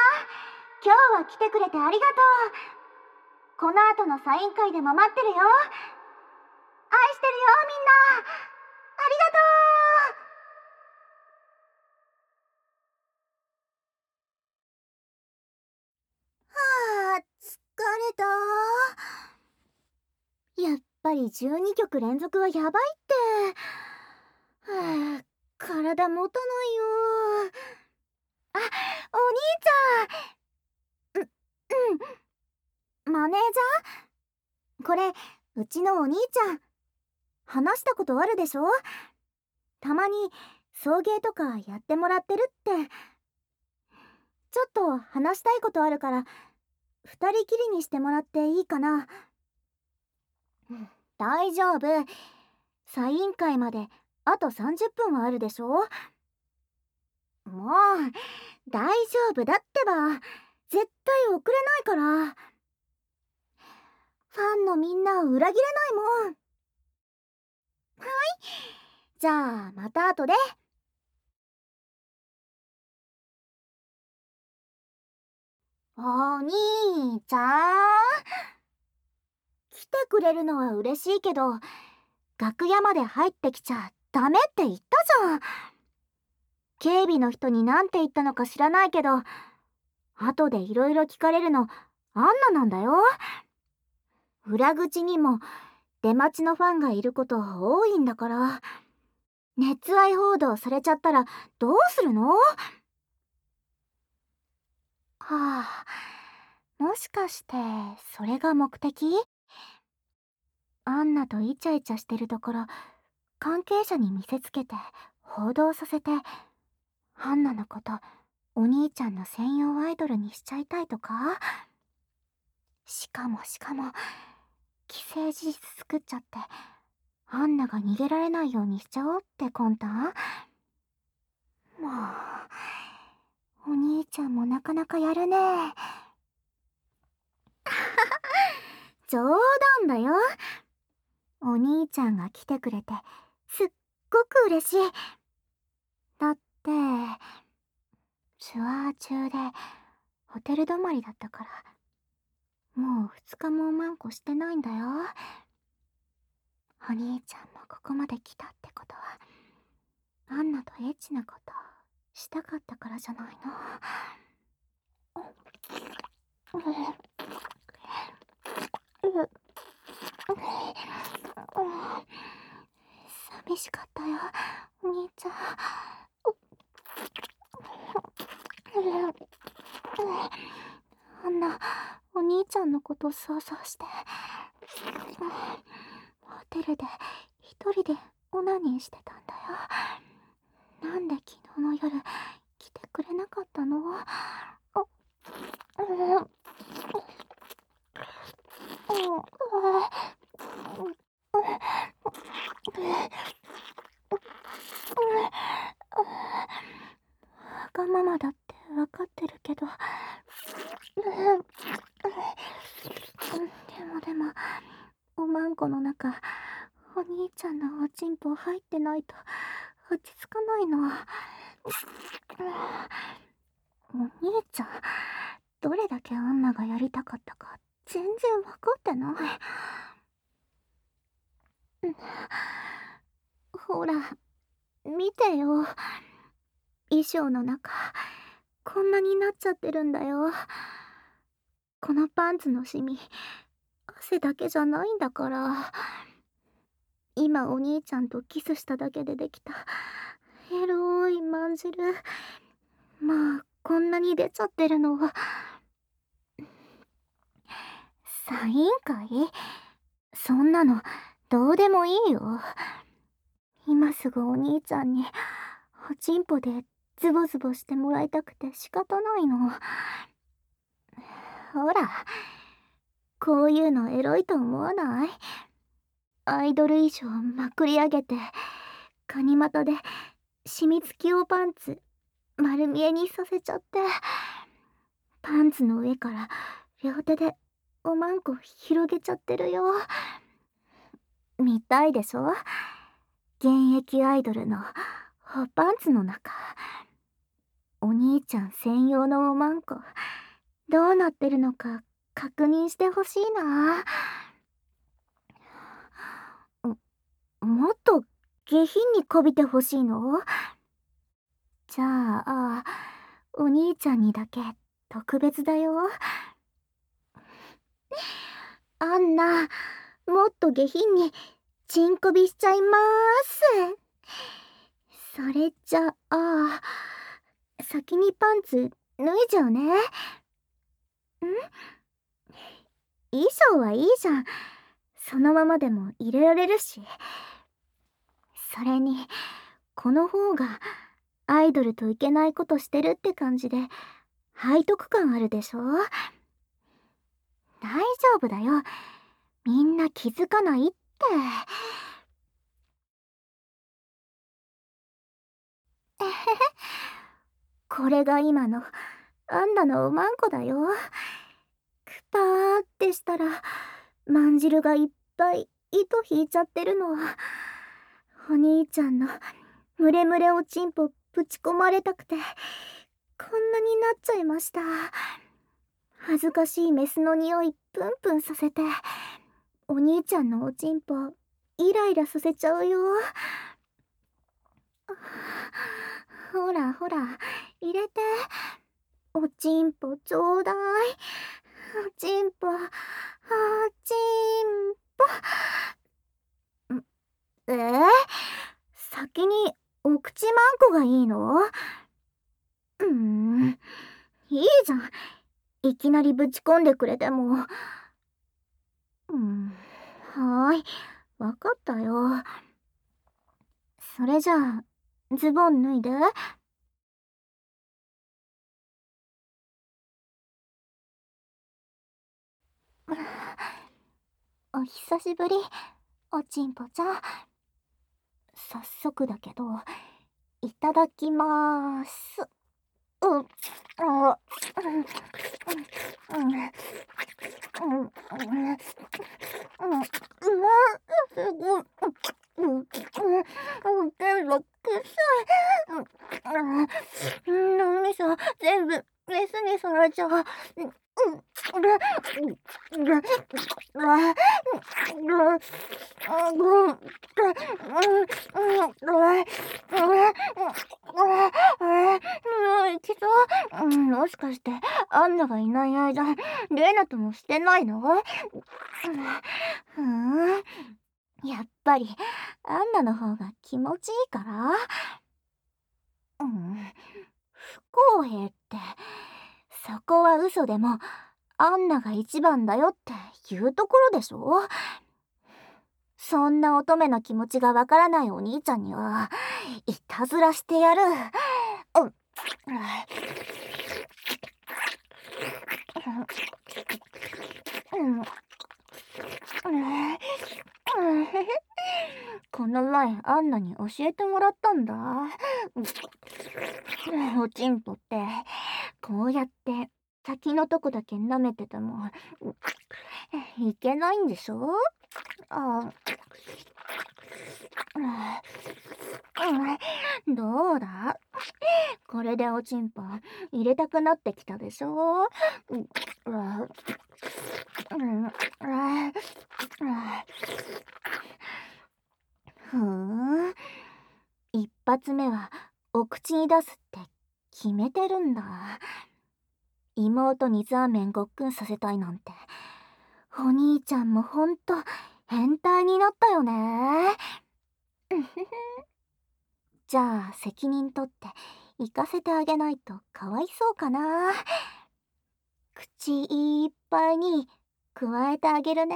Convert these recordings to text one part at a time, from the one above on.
今日は来てくれてありがとう。この後のサイン会でも待ってるよ。愛してるよ、みんな。ありがとう。疲れた。やっぱり12曲連続はやばいって。体持たないよ。あ、お兄ちゃん。マネージャー、これうちのお兄ちゃん。話したことあるでしょ。たまに送迎とかやってもらってるって。ちょっと話したいことあるから二人きりにしてもらっていいかな。大丈夫。サイン会まであと30分はあるでしょ。もう大丈夫だってば。絶対遅れないから。ファンのみんなを裏切れないもん。はい、じゃあまた後で。お兄ちゃん、来てくれるのは嬉しいけど、楽屋まで入ってきちゃダメって言ったじゃん。警備の人に何て言ったのか知らないけど、後でいろいろ聞かれるのアンナなんだよ。裏口にも出待ちのファンがいること多いんだから。熱愛報道されちゃったらどうするの？はあ、もしかしてそれが目的？アンナとイチャイチャしてるところ関係者に見せつけて報道させて、アンナのことお兄ちゃんの専用アイドルにしちゃいたいとか？しかも既成事実作っちゃってアンナが逃げられないようにしちゃおうって魂胆？もうお兄ちゃんもなかなかやるね。冗談だよ。お兄ちゃんが来てくれてすっごく嬉しい。だってツアー中でホテル泊まりだったから、もう2日もおまんこしてないんだよ。お兄ちゃんもここまで来たってことはアンナとエッチなことしたかったからじゃないの？寂しかったよ、お兄ちゃん。アンナ、お兄ちゃんのこと想像して。ホテルで一人でオナニーしてたんだよ。なんで昨日の夜来てくれなかったの？わがままだって分かってるけど、でもおまんこの中お兄ちゃんのおちんぽ入ってないと落ち着かないの。お兄ちゃん、どれだけアンナがやりたかったか全然分かってない。ほら見てよ、衣装の中こんなになっちゃってるんだよ。このパンツのシミ汗だけじゃないんだから。今お兄ちゃんとキスしただけでできたエロいまんじる、まあこんなに出ちゃってるのは。サイン会？そんなのどうでもいいよ。今すぐお兄ちゃんにおちんぽでズボズボしてもらいたくて仕方ないの。ほら、こういうのエロいと思わない？アイドル衣装まくり上げてガニ股で染み付きおパンツ丸見えにさせちゃって、パンツの上から両手でおまんこ広げちゃってるよ。見たいでしょ？現役アイドルのおパンツの中。 お兄ちゃん専用のおまんこ、どうなってるのか確認してほしいな。もっと下品にこびてほしいの？じゃあ、お兄ちゃんにだけ特別だよ。アンナ、もっと下品にチンコびしちゃいまーす。それじゃあ、先にパンツ脱いじゃうね。衣装はいいじゃん。そのままでも入れられるし。それに、この方がアイドルといけないことしてるって感じで背徳感あるでしょ？大丈夫だよ。みんな気づかないって。これが今のアンナのおまんこだよ。くぱーってしたらまんじるがいっぱい糸引いちゃってるの。お兄ちゃんのムレムレおちんぽぶち込まれたくてこんなになっちゃいました。恥ずかしいメスの匂いプンプンさせてお兄ちゃんのおちんぽイライラさせちゃうよ。ほらほら入れて。おちんぽちょうだい。おちんぽおちんぽ。先にお口まんこがいいの？いいじゃん。いきなりぶち込んでくれても。はーい、わかったよ。それじゃあ、ズボン脱いで。お久しぶり、おちんぽちゃん。早速だけど、いただきまーす。すごい。全部臭い。脳みそ全部メスにされちゃう。きそう。もしかしてアンナがいない間レイナともしてないの？やっぱりアンナの方が気持ちいいから。不公平って、そこは嘘でもアンナが一番だよって言うところでしょ？そんな乙女な気持ちがわからないお兄ちゃんにはいたずらしてやる。この前アンナに教えてもらったんだ。おちんぽってこうやって先のとこだけ舐めててもいけないんでしょ？どうだ、これでおちんぽ入れたくなってきたでしょ？一発目はお口に出すって決めてるんだ。妹にザーメンごっくんさせたいなんて、お兄ちゃんもほんと変態になったよね。じゃあ責任取って行かせてあげないとかわいそうかな。口いっぱいに加えてあげるね。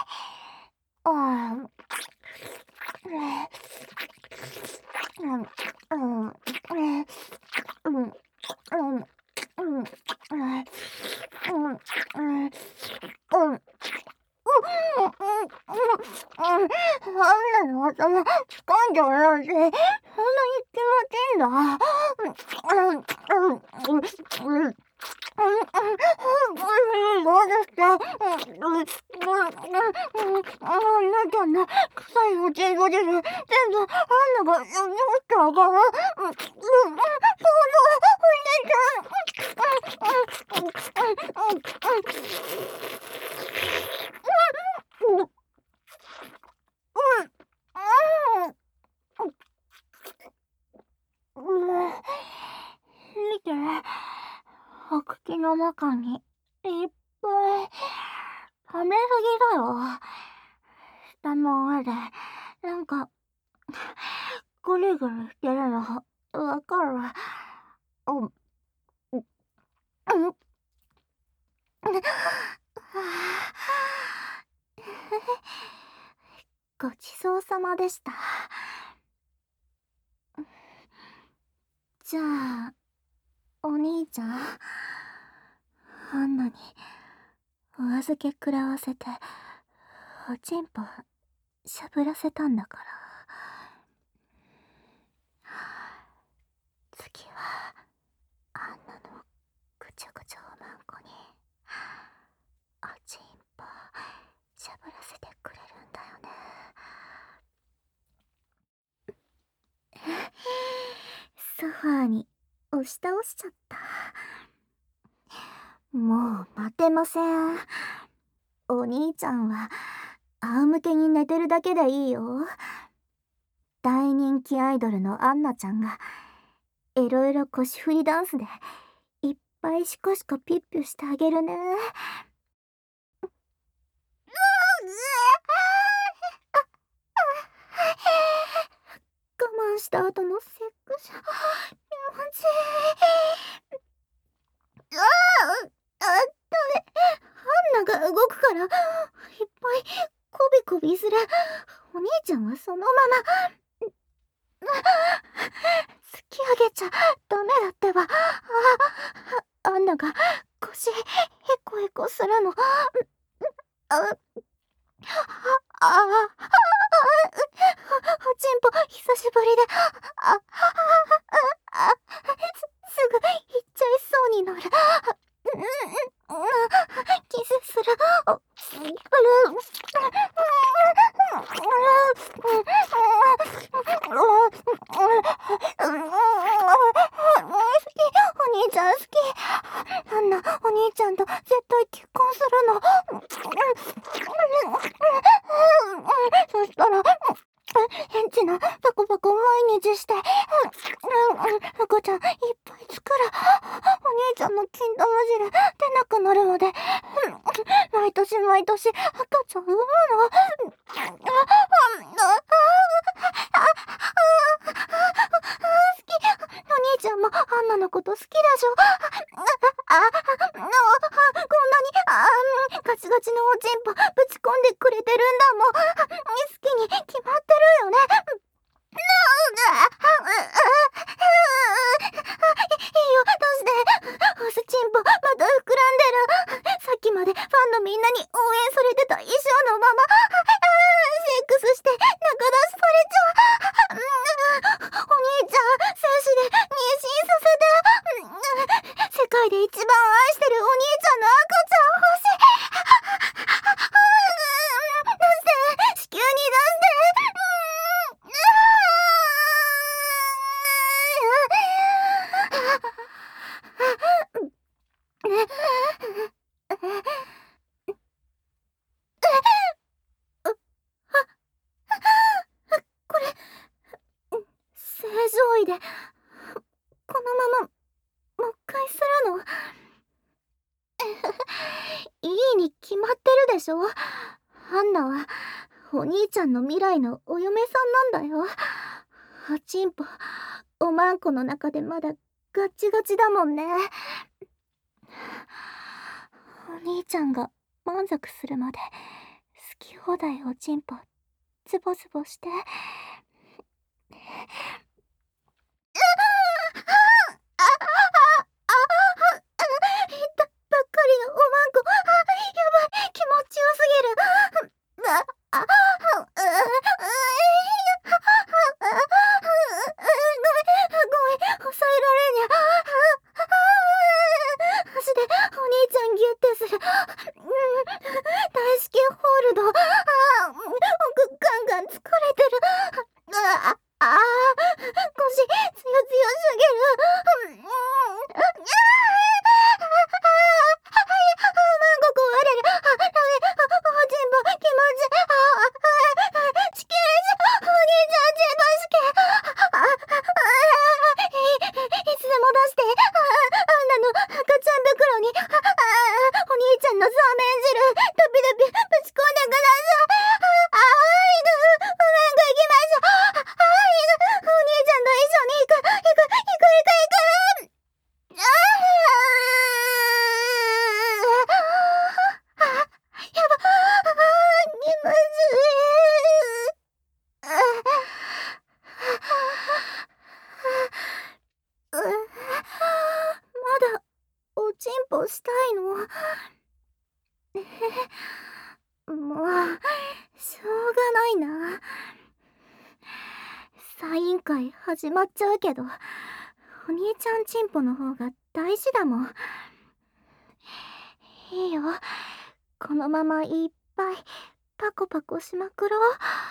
あんなの頭掴んじゃうなんて、そんなに気持ちいいんだ。どうですか？あんなちゃんの臭いおちんこ汁、全部あんなが飲み干しちゃうから。そうだ、おいで口の中にいっぱい食べすぎだよ。舌の上でなんかぐるぐるしてるのわかる？うん、うん、ごちそうさまでした。じゃあ、お兄ちゃん、アンナにお預け食らわせて、おちんぽしゃぶらせたんだから。次は、アンナのぐちゃぐちゃおまんこに、おちんぽしゃぶらせてくれるんだよね。ソファーに押し倒しちゃった。もう待てません。お兄ちゃんは仰向けに寝てるだけでいいよ。大人気アイドルのアンナちゃんがいろいろ腰振りダンスでいっぱいシコシコピッピュしてあげるね。我慢した後のセックス気持ちいい。ダメ。アンナが動くからいっぱいコビコビする。お兄ちゃんはそのまま突き上げちゃダメだってば。アンナが腰ヘコヘコするの。おちんぽ久しぶりで、すぐ行っちゃいそうになる。キスする。お兄ちゃん好き。アンナ、お兄ちゃんと絶対結婚するの。そしたら、エンチなパコパコ毎日して、赤ちゃんいっぱい作る。お兄ちゃんの金玉汁出なくなるまで、毎年毎年赤ちゃん産むの。好き。お兄ちゃんもアンナのこと好きでしょ。こんなにガチガチのおちんぽぶち込んでくれてるんだもん。好きに決まってるよね。いいよ、出して。おすちんぽまた膨らんでる。さっきまでファンのみんなに応援されてた衣装のままセックスして中出しされちゃう。お兄ちゃん精子で妊娠させて。世界で一番愛してるお兄ちゃんの赤ちゃん欲しい。出して、子宮に出してこれ正常位でこのままもう一回するの？いいに決まってるでしょ。アンナはお兄ちゃんの未来のお嫁さんなんだよ。おちんぽおまんこの中でまだガチガチだもんね。お兄ちゃんが満足するまで好き放題おちんぽズボズボして。ばっかりのおまんこ。やばい、気持ちよすぎる。ごめん、抑えられにゃ。足でお兄ちゃんギュッてする。大至急ホールド。奥ガンガン疲れてる。腰ツヨツヨすぎる。壊れる。ダメ。おちんぽ気持ち。死刑者。お兄ちゃん全部死刑。いつでも出して。アンナの赤ちゃん袋に歩したいの。もう、しょうがないな。サイン会始まっちゃうけど、お兄ちゃんチンポの方が大事だもん。いいよ。このままいっぱいパコパコしまくろう。